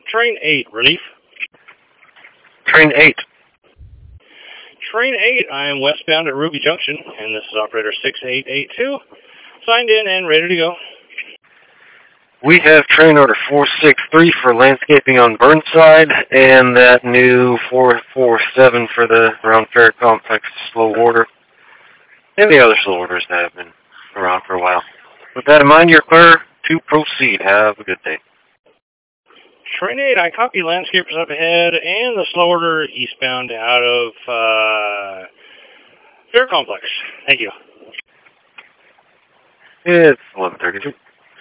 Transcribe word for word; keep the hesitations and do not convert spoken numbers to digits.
Train eight, relief. Train eight. Train eight, I am westbound at Ruby Junction, and this is operator six eight eight two. Signed in and ready to go. We have train order four six three for landscaping on Burnside, and that new four four seven for the around Fair Complex slow order, and the other slow orders that have been around for a while. With that in mind, you're clear to proceed. Have a good day. Train eight, I copy. Landscapers up ahead, and the slow order eastbound out of uh, Fair Complex. Thank you. It's eleven thirty-two.